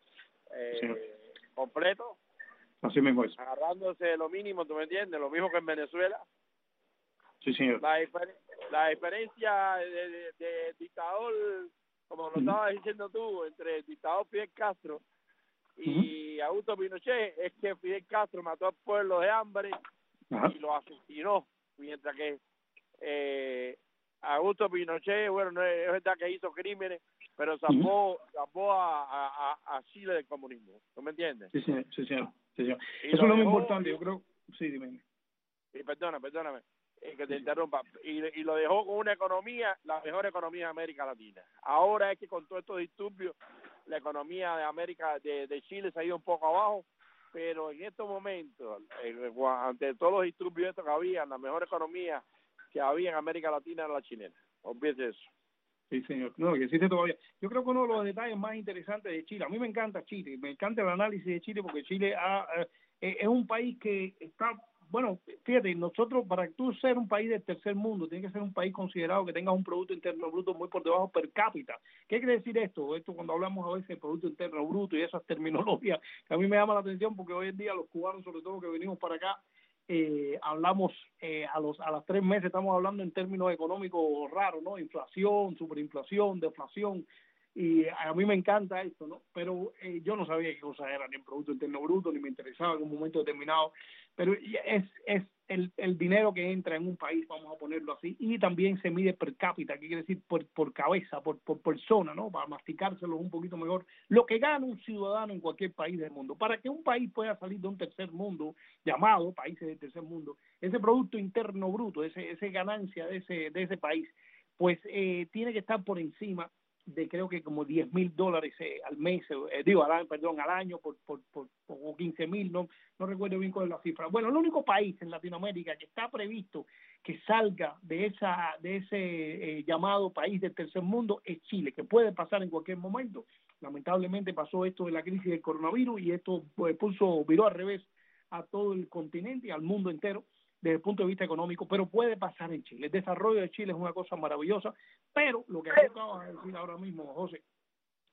Speaker 17: completo.
Speaker 3: Así mismo es.
Speaker 17: Agarrándose lo mínimo, ¿tú me entiendes? Lo mismo que en Venezuela.
Speaker 3: Sí, señor.
Speaker 17: La diferencia de dictador, como lo estabas diciendo tú, entre el dictador Fidel Castro y Augusto Pinochet, es que Fidel Castro mató al pueblo de hambre y lo asesinó, mientras que Augusto Pinochet, bueno, no es verdad que hizo crímenes, pero salvó a Chile del comunismo, ¿tú me entiendes?
Speaker 3: Sí, señor. Eso es lo muy importante, yo creo. Sí, dime.
Speaker 17: Y perdóname. Que te interrumpa, y lo dejó con una economía, la mejor economía de América Latina. Ahora es que con todos estos disturbios, la economía de América, de Chile se ha ido un poco abajo, pero en estos momentos, ante todos los disturbios estos que había, la mejor economía que había en América Latina era la chilena. Olvídate eso.
Speaker 3: Sí, señor. No, que existe todavía. Yo creo que uno de los detalles más interesantes de Chile, a mí me encanta Chile, me encanta el análisis de Chile, porque Chile es un país que está... Bueno, fíjate, nosotros, para tú ser un país del tercer mundo, tiene que ser un país considerado que tenga un Producto Interno Bruto muy por debajo per cápita. ¿Qué quiere decir esto? Esto cuando hablamos a veces de Producto Interno Bruto y esas terminologías, que a mí me llama la atención porque hoy en día los cubanos, sobre todo que venimos para acá, hablamos a las 3 meses, estamos hablando en términos económicos raros, ¿no? Inflación, superinflación, deflación. Y a mí me encanta esto, ¿no? Pero yo no sabía qué cosa era ni el Producto Interno Bruto, ni me interesaba en un momento determinado. Pero es el dinero que entra en un país, vamos a ponerlo así, y también se mide per cápita, que quiere decir por cabeza, por persona, ¿no? Para masticárselo un poquito mejor, lo que gana un ciudadano en cualquier país del mundo. Para que un país pueda salir de un tercer mundo, llamado países del tercer mundo, ese Producto Interno Bruto, ese ganancia de ese país, pues tiene que estar por encima de creo que como $10,000 al mes, al año por o 15,000, no recuerdo bien cuál es la cifra. Bueno, el único país en Latinoamérica que está previsto que salga de ese llamado país del tercer mundo es Chile, que puede pasar en cualquier momento. Lamentablemente pasó esto de la crisis del coronavirus y esto viró al revés a todo el continente y al mundo entero desde el punto de vista económico, pero puede pasar en Chile. El desarrollo de Chile es una cosa maravillosa, pero lo que acabas de decir ahora mismo, José,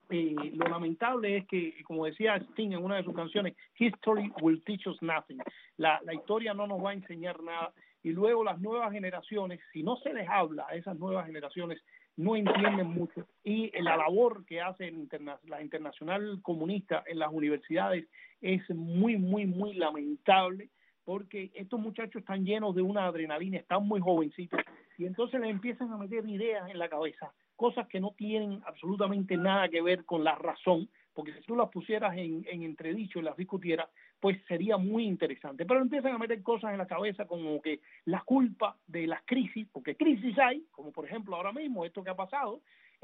Speaker 3: lo lamentable es que, como decía Sting en una de sus canciones, history will teach us nothing. La historia no nos va a enseñar nada, y luego las nuevas generaciones, si no se les habla a esas nuevas generaciones, no entienden mucho, y la labor que hace la Internacional Comunista en las universidades es muy, muy, muy lamentable, porque estos muchachos están llenos de una adrenalina, están muy jovencitos, y entonces les empiezan a meter ideas en la cabeza, cosas que no tienen absolutamente nada que ver con la razón, porque si tú las pusieras en entredicho y las discutieras, pues sería muy interesante. Pero empiezan a meter cosas en la cabeza como que la culpa de las crisis, porque crisis hay, como por ejemplo ahora mismo esto que ha pasado,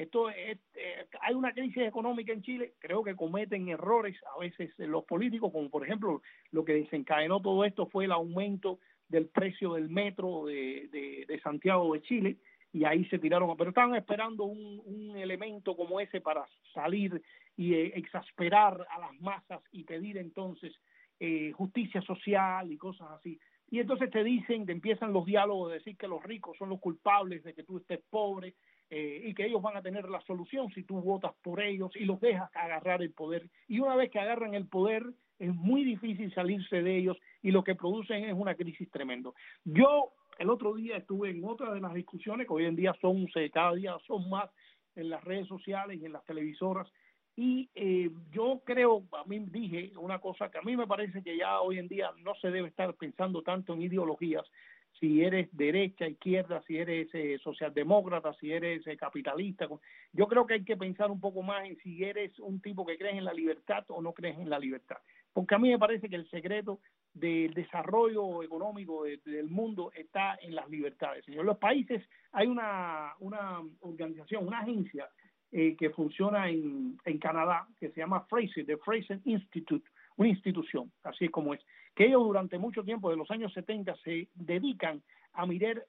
Speaker 3: hay una crisis económica en Chile, creo que cometen errores a veces los políticos, como por ejemplo lo que desencadenó todo esto fue el aumento del precio del metro de Santiago de Chile, y ahí se tiraron, pero estaban esperando un elemento como ese para salir y exasperar a las masas y pedir entonces justicia social y cosas así. Y entonces te empiezan los diálogos de decir que los ricos son los culpables de que tú estés pobre, y que ellos van a tener la solución si tú votas por ellos y los dejas agarrar el poder. Y una vez que agarran el poder, es muy difícil salirse de ellos, y lo que producen es una crisis tremenda. Yo el otro día estuve en otra de las discusiones que hoy en día cada día son más en las redes sociales y en las televisoras, y yo creo, a mí dije una cosa que a mí me parece que ya hoy en día no se debe estar pensando tanto en ideologías, si eres derecha, izquierda, si eres socialdemócrata, si eres capitalista. Yo creo que hay que pensar un poco más en si eres un tipo que crees en la libertad o no crees en la libertad, porque a mí me parece que el secreto del desarrollo económico del mundo está en las libertades. En los países hay una organización, una agencia que funciona en Canadá, que se llama Fraser, the Fraser Institute, una institución, así es como es, que ellos durante mucho tiempo, de los años 70, se dedican a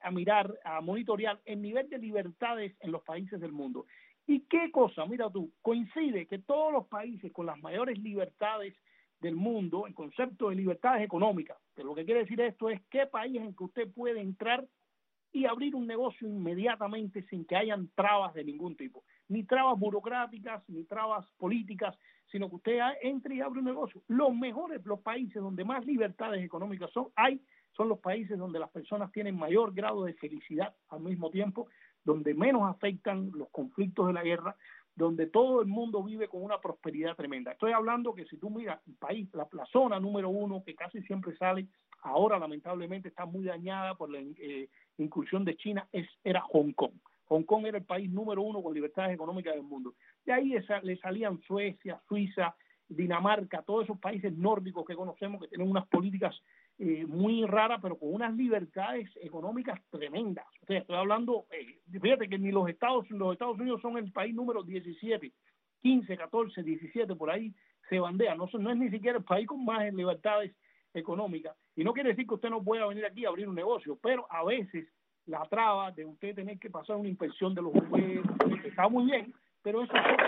Speaker 3: monitorear el nivel de libertades en los países del mundo. ¿Y qué cosa? Mira tú, coincide que todos los países con las mayores libertades del mundo, en concepto de libertades económicas, que lo que quiere decir esto es qué país en que usted puede entrar y abrir un negocio inmediatamente sin que hayan trabas de ningún tipo, ni trabas burocráticas, ni trabas políticas, sino que usted entre y abre un negocio. Los países donde más libertades económicas son los países donde las personas tienen mayor grado de felicidad al mismo tiempo, donde menos afectan los conflictos de la guerra, donde todo el mundo vive con una prosperidad tremenda. Estoy hablando que si tú miras el país, la zona número uno que casi siempre sale, ahora lamentablemente está muy dañada por la incursión de China, era Hong Kong. Hong Kong era el país número uno con libertades económicas del mundo. De ahí le salían Suecia, Suiza, Dinamarca, todos esos países nórdicos que conocemos que tienen unas políticas muy raras, pero con unas libertades económicas tremendas. O sea, estoy hablando, fíjate que ni los Estados Unidos son el país número 17, 15, 14, 17, por ahí se bandea. No es ni siquiera el país con más libertades económicas. Y no quiere decir que usted no pueda venir aquí a abrir un negocio, pero a veces la traba de usted tener que pasar una inspección de los jueces está muy bien, pero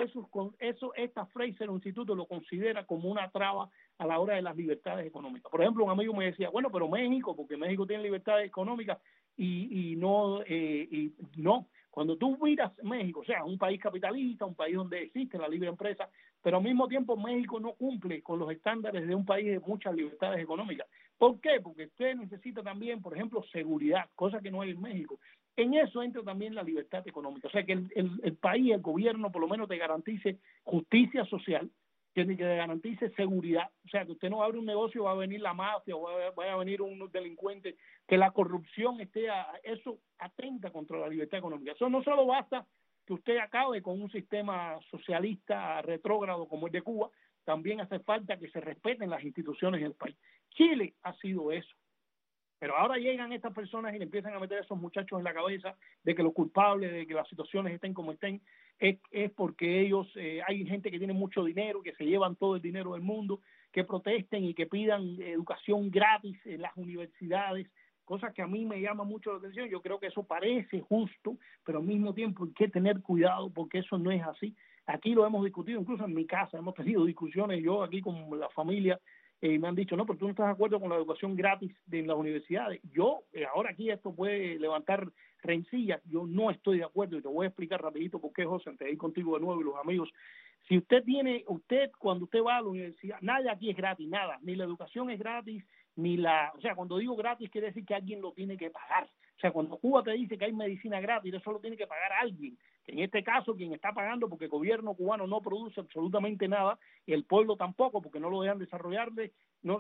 Speaker 3: esta Fraser Instituto lo considera como una traba a la hora de las libertades económicas. Por ejemplo, un amigo me decía, bueno, pero México, porque México tiene libertades económicas y no, cuando tú miras México, o sea, un país capitalista, un país donde existe la libre empresa, pero al mismo tiempo México no cumple con los estándares de un país de muchas libertades económicas. ¿Por qué? Porque usted necesita también, por ejemplo, seguridad, cosa que no hay en México. En eso entra también la libertad económica. O sea, que el país, el gobierno, por lo menos te garantice justicia social, que te garantice seguridad. O sea, que usted no abre un negocio, va a venir la mafia o va a venir un delincuente, que la corrupción eso atenta contra la libertad económica. Eso no solo basta que usted acabe con un sistema socialista retrógrado como el de Cuba, también hace falta que se respeten las instituciones del país. Chile ha sido eso. Pero ahora llegan estas personas y le empiezan a meter a esos muchachos en la cabeza de que los culpables de que las situaciones estén como estén es porque ellos, hay gente que tiene mucho dinero, que se llevan todo el dinero del mundo, que protesten y que pidan educación gratis en las universidades, cosas que a mí me llama mucho la atención. Yo creo que eso parece justo, pero al mismo tiempo hay que tener cuidado porque eso no es así. Aquí lo hemos discutido, incluso en mi casa hemos tenido discusiones, yo aquí con la familia, me han dicho, no, pero tú no estás de acuerdo con la educación gratis de las universidades. Yo, ahora aquí esto puede levantar rencillas, yo no estoy de acuerdo y te voy a explicar rapidito por qué, José, antes de ir contigo de nuevo y los amigos. Si cuando usted va a la universidad, nada aquí es gratis, nada, ni la educación es gratis, o sea, cuando digo gratis quiere decir que alguien lo tiene que pagar. O sea, cuando Cuba te dice que hay medicina gratis, eso lo tiene que pagar alguien, que en este caso quien está pagando, porque el gobierno cubano no produce absolutamente nada, y el pueblo tampoco, porque no lo dejan desarrollarse,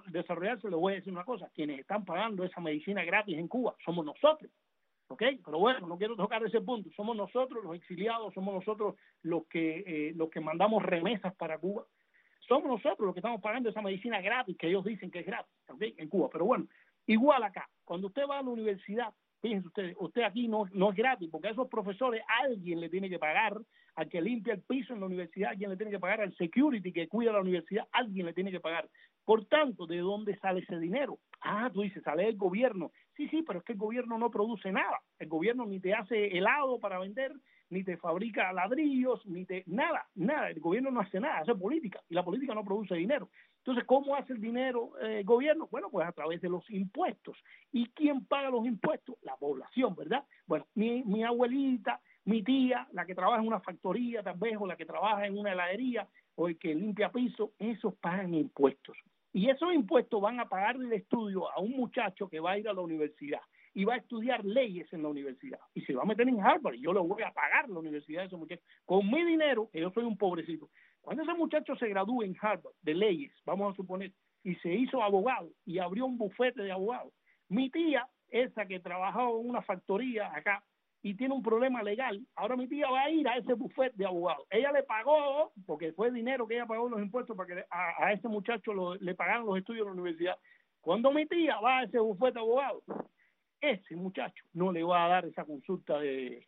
Speaker 3: le voy a decir una cosa, quienes están pagando esa medicina gratis en Cuba somos nosotros. ¿Ok? Pero bueno, no quiero tocar ese punto. Somos nosotros los exiliados, somos nosotros los que mandamos remesas para Cuba. Somos nosotros los que estamos pagando esa medicina gratis que ellos dicen que es gratis, ¿okay? En Cuba. Pero bueno, igual acá, cuando usted va a la universidad, fíjense usted aquí no es gratis, porque a esos profesores alguien le tiene que pagar, al que limpia el piso en la universidad, alguien le tiene que pagar, al security que cuida la universidad, alguien le tiene que pagar. Por tanto, ¿de dónde sale ese dinero? Tú dices, sale del gobierno. Sí, pero es que el gobierno no produce nada. El gobierno ni te hace helado para vender, ni te fabrica ladrillos, nada. El gobierno no hace nada, hace política, y la política no produce dinero. Entonces, ¿cómo hace el dinero el gobierno? Bueno, pues a través de los impuestos. ¿Y quién paga los impuestos? La población, ¿verdad? Bueno, mi abuelita, mi tía, la que trabaja en una factoría tal vez, o la que trabaja en una heladería, o el que limpia piso, esos pagan impuestos. Y esos impuestos van a pagar el estudio a un muchacho que va a ir a la universidad y va a estudiar leyes en la universidad. Y se va a meter en Harvard, y yo le voy a pagar la universidad a ese muchacho con mi dinero, que yo soy un pobrecito. Cuando ese muchacho se gradúe en Harvard de leyes, vamos a suponer, y se hizo abogado y abrió un bufete de abogados, mi tía, esa que trabajaba en una factoría acá, y tiene un problema legal, ahora mi tía va a ir a ese bufete de abogados. Ella le pagó, porque fue dinero que ella pagó los impuestos para que a ese muchacho le pagaran los estudios en la universidad. Cuando mi tía va a ese bufete de abogados, ese muchacho no le va a dar esa consulta de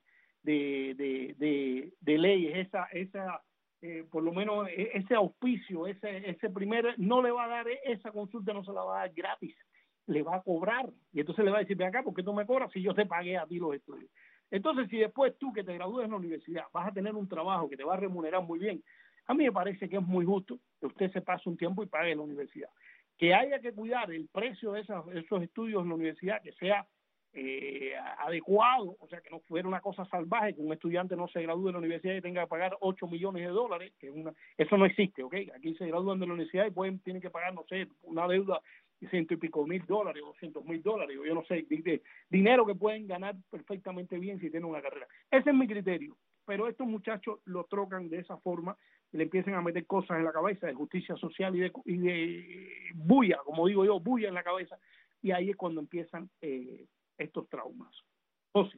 Speaker 3: leyes, por lo menos ese auspicio, ese primer, no le va a dar esa consulta, no se la va a dar gratis, le va a cobrar. Y entonces le va a decir, ven acá, ¿por qué tú me cobras si yo te pagué a ti los estudios? Entonces, si después tú que te gradúes en la universidad vas a tener un trabajo que te va a remunerar muy bien, a mí me parece que es muy justo que usted se pase un tiempo y pague en la universidad. Que haya que cuidar el precio de esos estudios en la universidad, que sea adecuado, o sea, que no fuera una cosa salvaje, que un estudiante no se gradúe de la universidad y tenga que pagar $8 millones, que eso no existe, ¿ok? Aquí se gradúan de la universidad y tienen que pagar, no sé, una deuda de $100 y pico mil, $200,000, yo no sé, dinero que pueden ganar perfectamente bien si tienen una carrera. Ese es mi criterio, pero estos muchachos lo trocan de esa forma y le empiezan a meter cosas en la cabeza de justicia social y de bulla, como digo yo, bulla en la cabeza, y ahí es cuando empiezan estos traumas. José,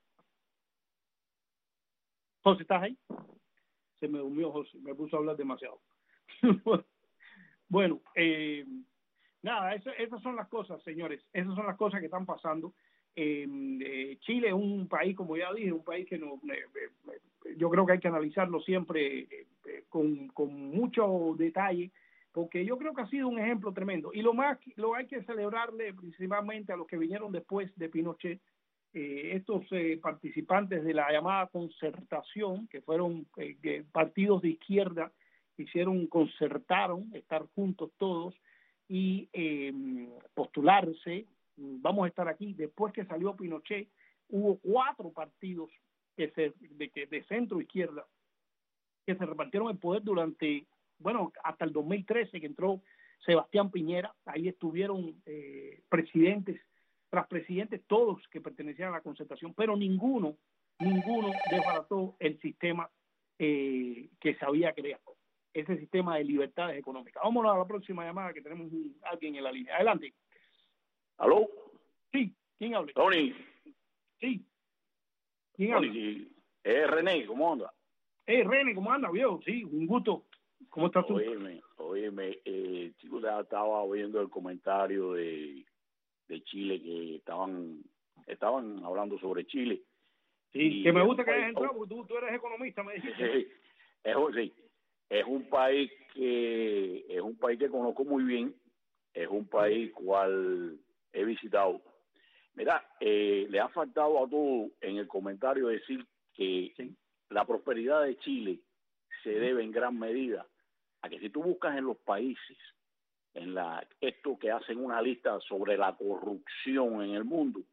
Speaker 3: ¿estás ahí? Se me durmió José, me puso a hablar demasiado. Bueno, nada, esas son las cosas, señores, esas son las cosas que están pasando. Chile es un país, como ya dije, un país que yo creo que hay que analizarlo siempre con mucho detalle, porque yo creo que ha sido un ejemplo tremendo. Y lo hay que celebrarle principalmente a los que vinieron después de Pinochet, estos participantes de la llamada concertación, que fueron partidos de izquierda, concertaron estar juntos todos y postularse. Vamos a estar aquí. Después que salió Pinochet, hubo 4 partidos de centro izquierda que se repartieron el poder hasta el 2013, que entró Sebastián Piñera. Ahí estuvieron presidentes tras presidentes, todos que pertenecían a la concertación, pero ninguno desbarató el sistema que se había creado, ese sistema de libertades económicas. Vámonos a la próxima llamada, que tenemos alguien en la línea. Adelante.
Speaker 18: ¿Aló?
Speaker 3: Sí, ¿quién habla?
Speaker 18: Tony.
Speaker 3: Sí. ¿Quién habla?
Speaker 18: Sí. René, ¿cómo anda?
Speaker 3: René, ¿cómo anda, viejo? Sí, un gusto. ¿Cómo estás tú?
Speaker 18: Óyeme, chico, estaba viendo el comentario de Chile, que estaban hablando sobre Chile.
Speaker 3: Sí, que me gusta que hayas entrado, porque tú eres economista, me dijiste.
Speaker 18: Sí, es un país que conozco muy bien, es un país cual he visitado. Mira, le ha faltado a todo en el comentario decir que la prosperidad de Chile se debe en gran medida a que si tú buscas en los países, esto que hacen una lista sobre la corrupción en el mundo,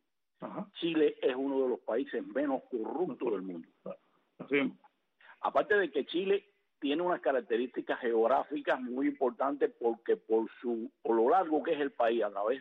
Speaker 18: Chile es uno de los países menos corruptos del mundo.
Speaker 3: Así.
Speaker 18: Aparte de que Chile tiene unas características geográficas muy importantes porque por lo largo que es el país a través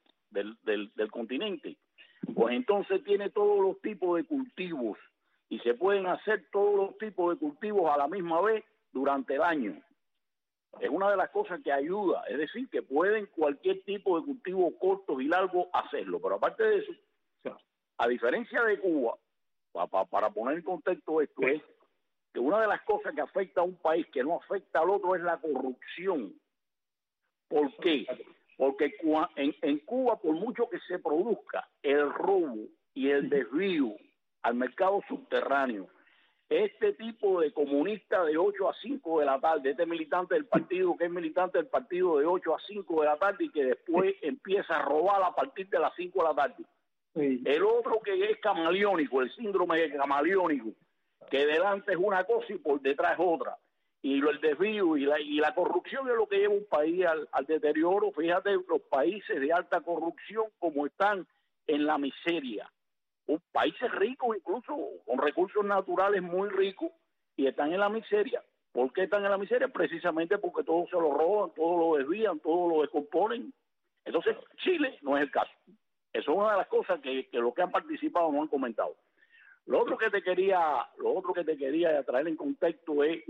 Speaker 18: del continente, pues entonces tiene todos los tipos de cultivos y se pueden hacer todos los tipos de cultivos a la misma vez durante el año. Es una de las cosas que ayuda, es decir, que pueden cualquier tipo de cultivo corto y largo hacerlo. Pero aparte de eso, a diferencia de Cuba, para poner en contexto esto, es que una de las cosas que afecta a un país que no afecta al otro es la corrupción. ¿Por qué? Porque en Cuba, por mucho que se produzca el robo y el desvío al mercado subterráneo, este tipo de comunista de 8 a 5 de la tarde, este militante del partido que es militante del partido de 8 a 5 de la tarde y que después empieza a robar a partir de las 5 de la tarde. El otro que es camaleónico, el síndrome de camaleónico, que delante es una cosa y por detrás es otra. Y el desvío y la corrupción es lo que lleva un país al deterioro. Fíjate, los países de alta corrupción como están en la miseria. Países ricos, incluso con recursos naturales muy ricos, y están en la miseria. ¿Por qué están en la miseria? Precisamente porque todo se lo roban, todo lo desvían, todo lo descomponen. Entonces, Chile no es el caso. Eso es una de las cosas que los que han participado no han comentado. Lo otro que te quería traer en contexto es,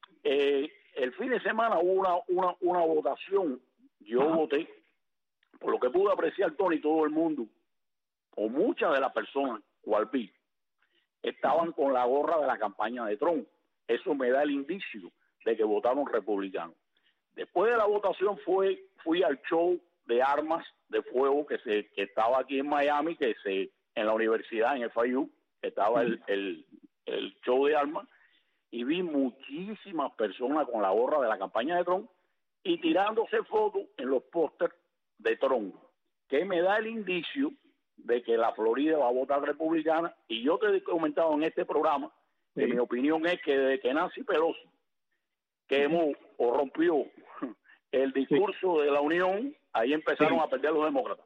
Speaker 18: el fin de semana hubo una votación. Yo voté, por lo que pude apreciar, Tony, todo el mundo, o muchas de las personas, cual vi, estaban con la gorra de la campaña de Trump. Eso me da el indicio de que votaron republicanos. Después de la votación fui al show de armas de fuego que estaba aquí en Miami, en la universidad, en FIU, estaba el show de armas, y vi muchísimas personas con la gorra de la campaña de Trump y tirándose fotos en los pósters de Trump, que me da el indicio de que la Florida va a votar republicana. Y yo te he comentado en este programa que mi opinión es que desde que Nancy Pelosi quemó o rompió el discurso de la Unión, ahí empezaron a perder los demócratas.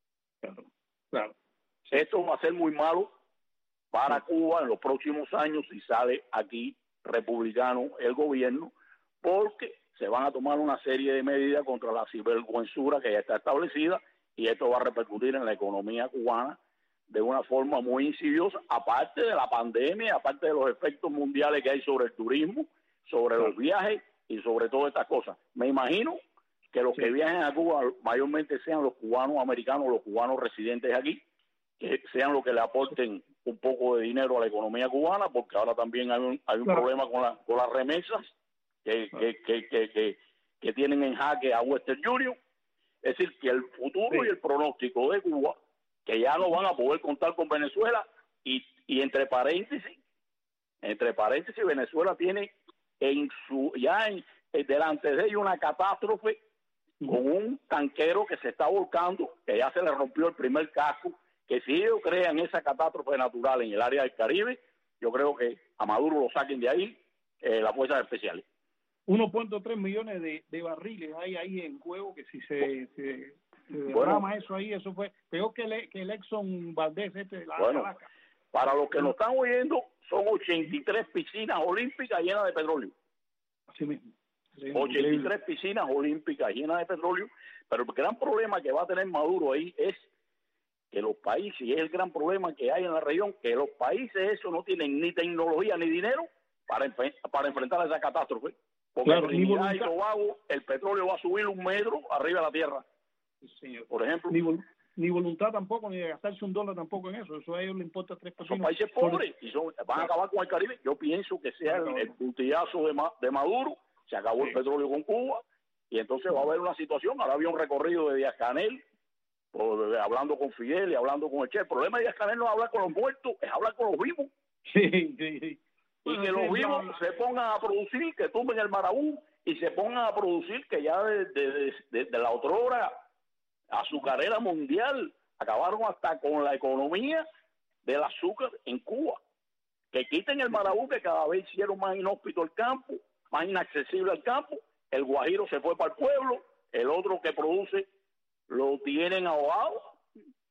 Speaker 3: Claro.
Speaker 18: Esto va a ser muy malo para Cuba en los próximos años si sale aquí republicano el gobierno, porque se van a tomar una serie de medidas contra la sinvergüenzura que ya está establecida, y esto va a repercutir en la economía cubana de una forma muy insidiosa, aparte de la pandemia, aparte de los efectos mundiales que hay sobre el turismo, sobre los viajes y sobre todas estas cosas. Me imagino que los que viajen a Cuba mayormente sean los cubanos americanos, los cubanos residentes aquí, que sean los que le aporten un poco de dinero a la economía cubana, porque ahora también hay un problema con las remesas que tienen en jaque a Western Union. Es decir, que el futuro y el pronóstico de Cuba, que ya no van a poder contar con Venezuela, y entre paréntesis, Venezuela tiene delante de ellos una catástrofe con un tanquero que se está volcando, que ya se le rompió el primer casco, que si ellos crean esa catástrofe natural en el área del Caribe, yo creo que a Maduro lo saquen de ahí las fuerzas especiales.
Speaker 3: 1.3 millones de barriles hay ahí en juego, que si se derrama eso ahí, eso fue peor que el Exxon Valdez de la Caracas.
Speaker 18: Para los que nos están oyendo, son 83 piscinas olímpicas llenas de petróleo.
Speaker 3: Así mismo.
Speaker 18: 83 piscinas olímpicas llenas de petróleo, pero el gran problema que va a tener Maduro ahí es que los países, y es el gran problema que hay en la región, que los países eso no tienen ni tecnología ni dinero para enfrentar esa catástrofe. Porque en Trinidad y Tobago el petróleo va a subir 1 metro arriba de la tierra.
Speaker 3: Sí,
Speaker 18: por ejemplo.
Speaker 3: Ni voluntad tampoco, ni de gastarse $1 tampoco en eso. Eso a ellos les importa 3 pesos.
Speaker 18: Son países pobres y van a acabar con el Caribe. Yo pienso que sea el puntillazo de Maduro. Se acabó el petróleo con Cuba y entonces va a haber una situación. Ahora había un recorrido de Díaz-Canel, hablando con Fidel y hablando con el Che. El problema de Díaz-Canel no es hablar con los muertos, es hablar con los vivos.
Speaker 3: Sí.
Speaker 18: Y que los vivos se pongan a producir, que tumben el Marabú y se pongan a producir, que ya de la otrora azucarera mundial acabaron hasta con la economía del azúcar en Cuba. Que quiten el Marabú, que cada vez hicieron más inhóspito el campo, más inaccesible al campo. El guajiro se fue para el pueblo, el otro que produce lo tienen ahogado.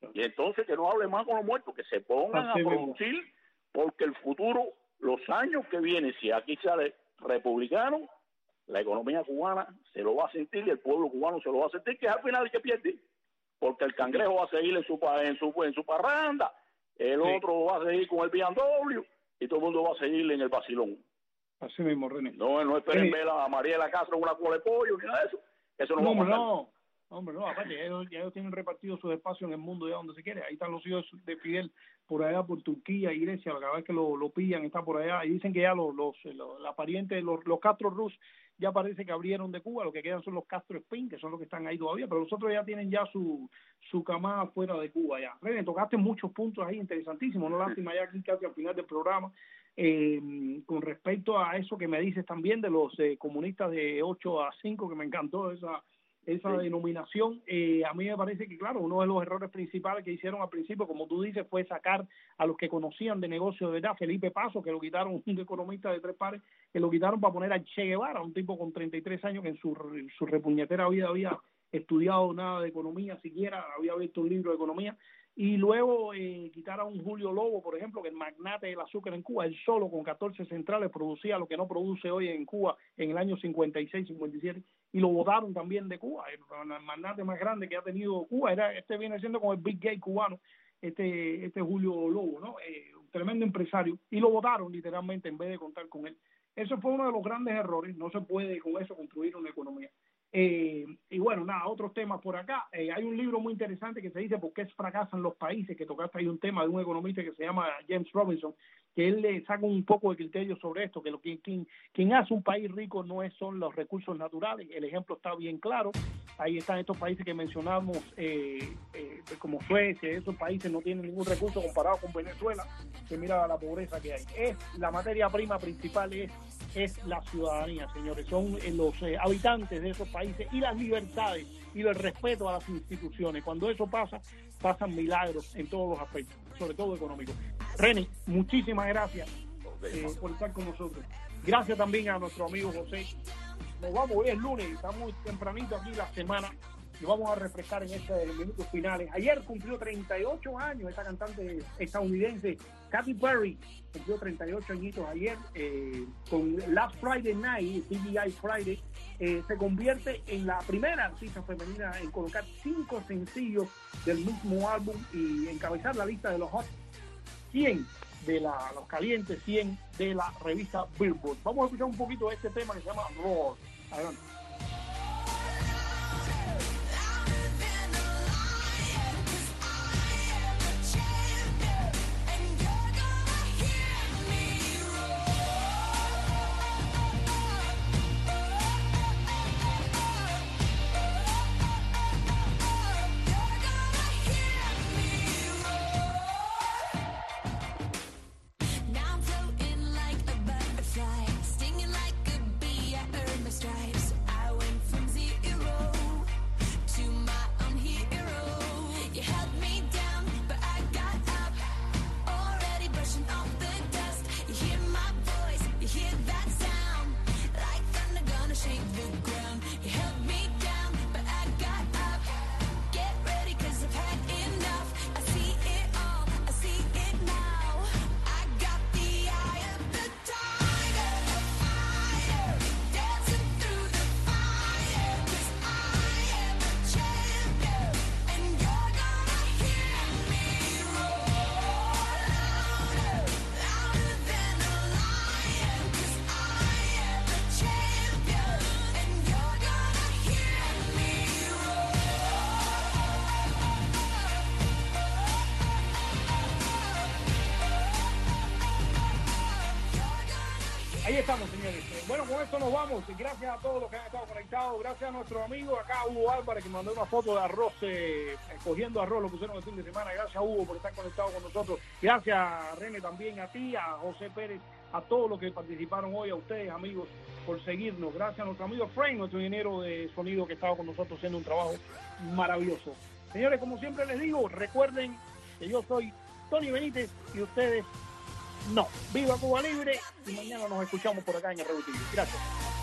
Speaker 18: Y entonces que no hable más con los muertos, que se pongan a producir, porque el futuro, los años que vienen, si aquí sale republicano, la economía cubana se lo va a sentir y el pueblo cubano se lo va a sentir, que es al final el que pierde, porque el cangrejo va a seguir en su parranda, el otro va a seguir con el BMW y todo el mundo va a seguir en el vacilón.
Speaker 3: Así mismo, René.
Speaker 18: No esperen ver a Mariela Castro con una cola de pollo ni nada de eso. Eso no va a pasar.
Speaker 3: Hombre, no, aparte, ellos tienen repartido sus espacios en el mundo ya donde se quiere. Ahí están los hijos de Fidel por allá, por Turquía y Grecia. Cada vez que lo pillan, está por allá. Y dicen que ya la pariente, los Castro Ruz, ya parece que abrieron de Cuba. Lo que quedan son los Castro Spin, que son los que están ahí todavía. Pero los otros ya tienen ya su camada fuera de Cuba ya. René, tocaste muchos puntos ahí interesantísimos. No lástima ya aquí casi al final del programa. Con respecto a eso que me dices también de los comunistas de 8 a 5, que me encantó esa denominación, a mí me parece que, claro, uno de los errores principales que hicieron al principio, como tú dices, fue sacar a los que conocían de negocio de verdad. Felipe Paso, que lo quitaron, un economista de 3 pares, que lo quitaron para poner a Che Guevara, un tipo con 33 años que en su repuñetera vida había estudiado nada de economía siquiera, había visto un libro de economía. Y luego quitar a un Julio Lobo, por ejemplo, que el magnate del azúcar en Cuba, él solo con 14 centrales producía lo que no produce hoy en Cuba en el año 56, 57, y lo votaron también de Cuba. El magnate más grande que ha tenido Cuba viene siendo como el Big Gay cubano, este Julio Lobo, ¿no? Un tremendo empresario, y lo votaron literalmente en vez de contar con él. Eso fue uno de los grandes errores. No se puede con eso construir una economía. Y bueno, nada, otros temas por acá. Hay un libro muy interesante que se dice ¿Por qué fracasan los países? Que tocaste ahí un tema de un economista que se llama James Robinson, que él le saca un poco de criterio sobre esto, que quien hace un país rico no son los recursos naturales. El ejemplo está bien claro. Ahí están estos países que mencionamos, como Suecia. Esos países no tienen ningún recurso comparado con Venezuela, que mira la pobreza que hay. La materia prima principal es la ciudadanía, señores. Son los habitantes de esos países y las libertades y el respeto a las instituciones. Cuando eso pasa, pasan milagros en todos los aspectos, sobre todo económicos. René, muchísimas gracias por estar con nosotros. Gracias también a nuestro amigo José. Nos vamos, hoy es lunes, estamos tempranito aquí la semana y vamos a refrescar en estos minutos finales. Ayer cumplió 38 años esta cantante estadounidense, Katy Perry, cumplió 38 añitos ayer, con Last Friday Night, TGI Friday, se convierte en la primera artista femenina en colocar 5 sencillos del mismo álbum y encabezar la lista de los Hot 100 de los calientes 100 de la revista Billboard. Vamos a escuchar un poquito de este tema que se llama Roar. Adelante. Ahí estamos, señores. Bueno, con esto nos vamos. Gracias a todos los que han estado conectados. Gracias a nuestro amigo acá, Hugo Álvarez, que mandó una foto de arroz, cogiendo arroz, lo pusieron el fin de semana. Gracias, Hugo, por estar conectado con nosotros. Gracias, René, también a ti, a José Pérez, a todos los que participaron hoy, a ustedes, amigos, por seguirnos. Gracias a nuestro amigo Frank, nuestro ingeniero de sonido, que estaba con nosotros haciendo un trabajo maravilloso. Señores, como siempre les digo, recuerden que yo soy Tony Benítez y ustedes no. Viva Cuba Libre y mañana nos escuchamos por acá en el Rebutillo. Gracias.